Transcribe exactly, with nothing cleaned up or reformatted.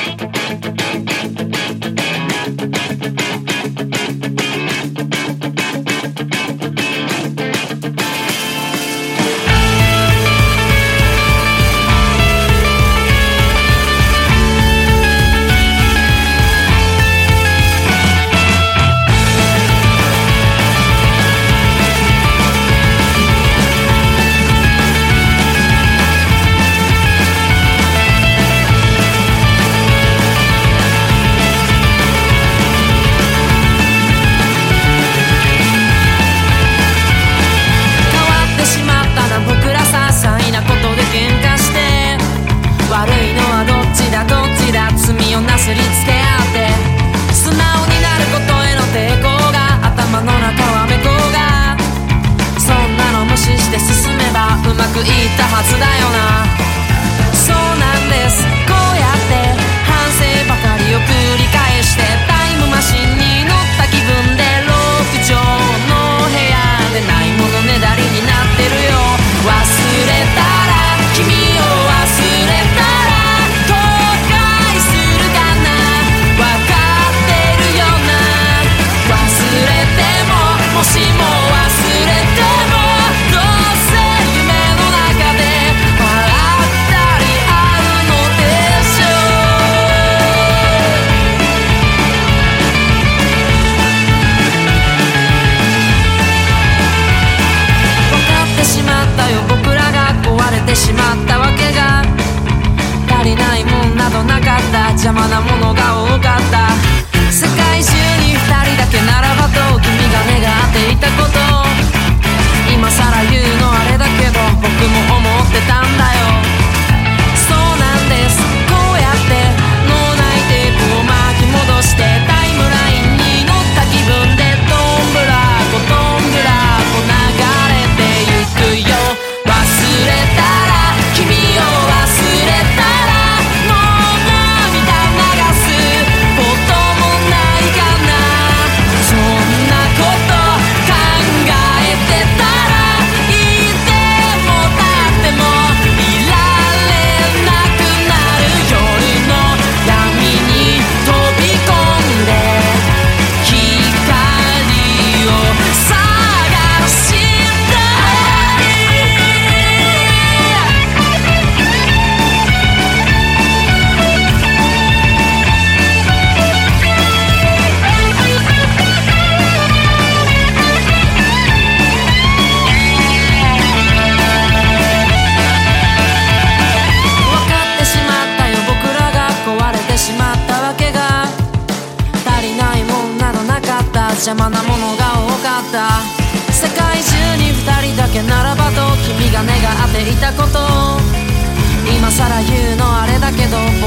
邪魔なものが多かった。世界中に二人だけならばと君が願っていたこと、今さら言うのあれだけど僕も思ってたんだよ。そうなんです、こうやって脳内テープを巻き戻してタイムラインに乗った気分でどんぶらこどんぶらこ流れてゆくよ。忘れたら君を忘れたら邪魔なものが多かった。世界中に二人だけならばと君が願っていたこと、今さら言うのあれだけど